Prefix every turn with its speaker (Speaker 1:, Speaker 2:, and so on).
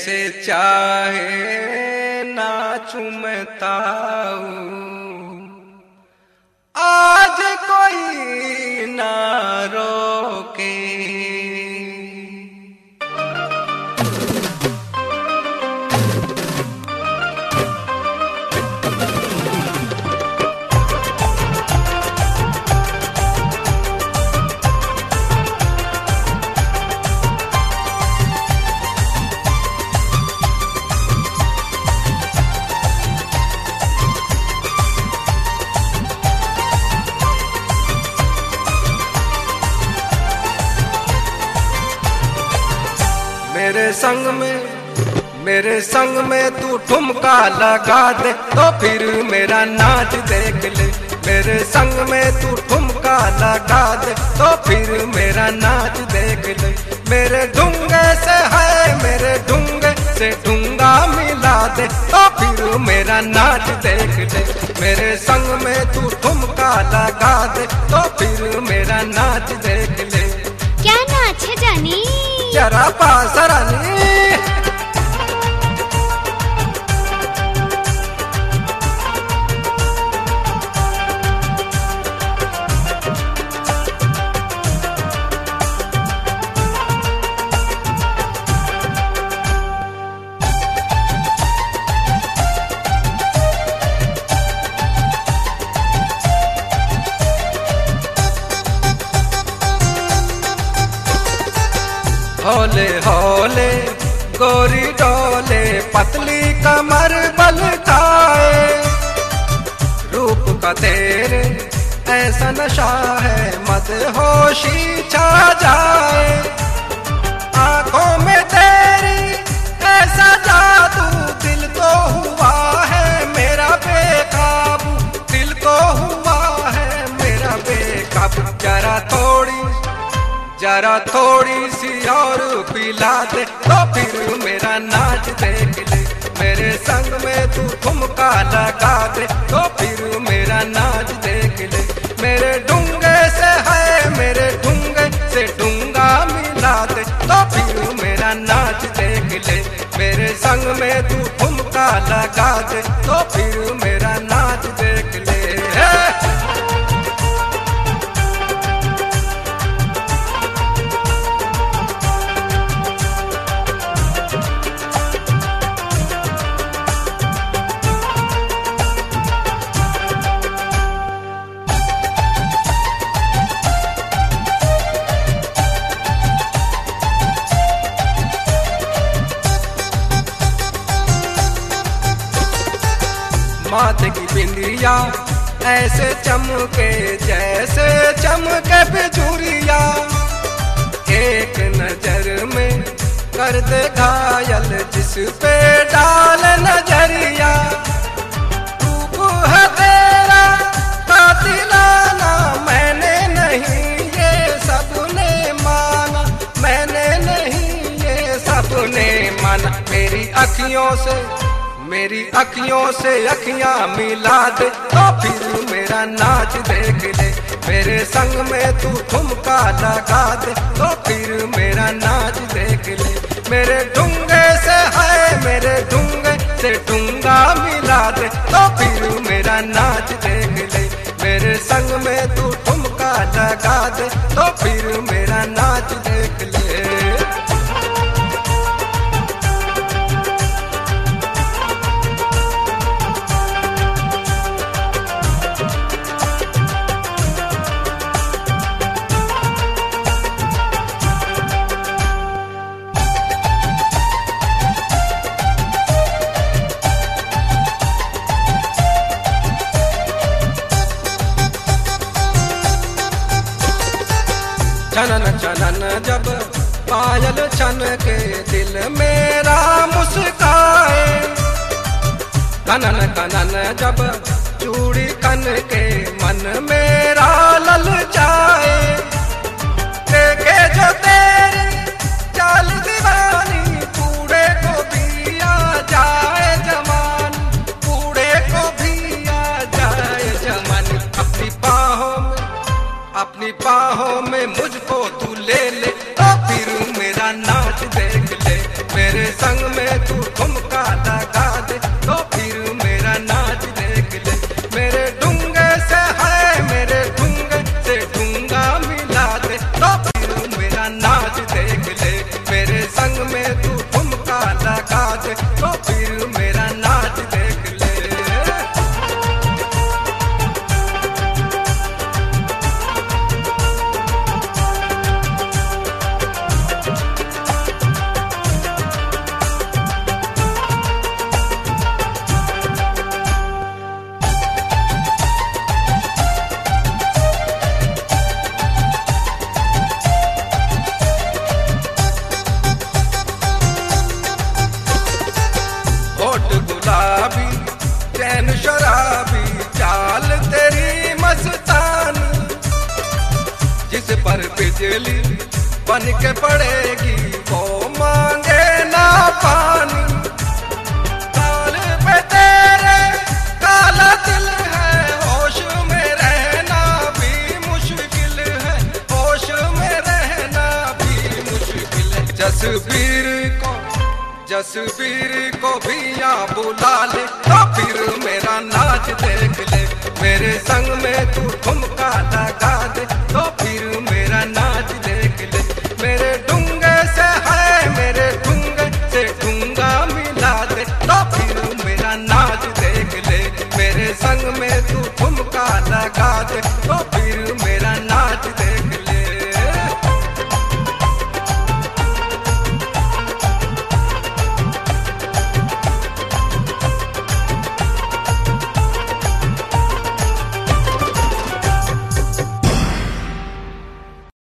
Speaker 1: जैसे चाहे नाचूं मैं ताऊ, आज कोई ना रोके। मेरे संग में तू ठुमका लगा दे तो फिर मेरा नाच देख ले। मेरे संग में तू ठुमका लगा दे तो फिर मेरा नाच देख ले। मेरे ढूंगे से है मेरे ढूंगे से ढूंगा मिला दे तो फिर मेरा नाच देख ले। मेरे संग में तू ठुमका लगा दे तो फिर मेरा नाच देख ले।
Speaker 2: क्या नाच है जानी?
Speaker 1: जरा पास रानी। हौले हौले गोरी डोले पतली कमर बल खाए। रूप का तेरे ऐसा नशा है मदहोशी छा जाए। आंखों में तेरी ऐसा जादू दिल को हुआ है मेरा बेकाबू। दिल को हुआ है मेरा बेकाबू। जरा थोड़ी सी और पिला दे तो फिर मेरा नाच देख ले। मेरे संग में तू ठुमका लगा दे तो फिर मेरा नाच देख ले। मेरे ढूंगे से है मेरे ढूंगे से ढूंगा मिला दे तो फिर मेरा नाच देख ले। मेरे संग में तू ठुमका लगा दे तो फिर मेरा नाच देख ले। माथे की बिंदिया ऐसे चमके जैसे चमके बिजुरिया। एक नजर में कर दे घायल जिस पे डाल नजरिया। रूप है तेरा कातिलाना मैंने नहीं ये सबने माना। मैंने नहीं ये सबने माना। मेरी अखियों से अखियां मिला दे तो फिर मेरा नाच देख ले। मेरे संग में तू ठुमका लगा दे तो फिर मेरा नाच देख ले। मेरे ढूंगे से है मेरे ढूंगे से ढूंगा मिला दे तो फिर मेरा नाच देख ले। मेरे संग में तू ठुमका लगा दे तो फिर मेरा नाच देख ले। छनन छनन जब पायल छन के दिल मेरा मुस्काए। कनन कनन जब चूड़ी कन के मन मेरा ललचाए। देखे जो तेरी चाल दीवानी बूढ़े को भी आ जाए जवान। बूढ़े को भी आ जाए जवान। अपनी बाहों में मुझको तू ले ले तो फिर मेरा नाच देख ले। मेरे संग में मछली बन के पड़ेगी, वो मांगे ना पानी। गाल पे तेरे काला तिल है, होश में रहना भी मुश्किल है, होश में रहना भी मुश्किल है। जसबीर को भी यहाँ बुला ले, तो फिर मेरा नाच देख ले। मेरे संग में तू ठुमका लगा दे, तो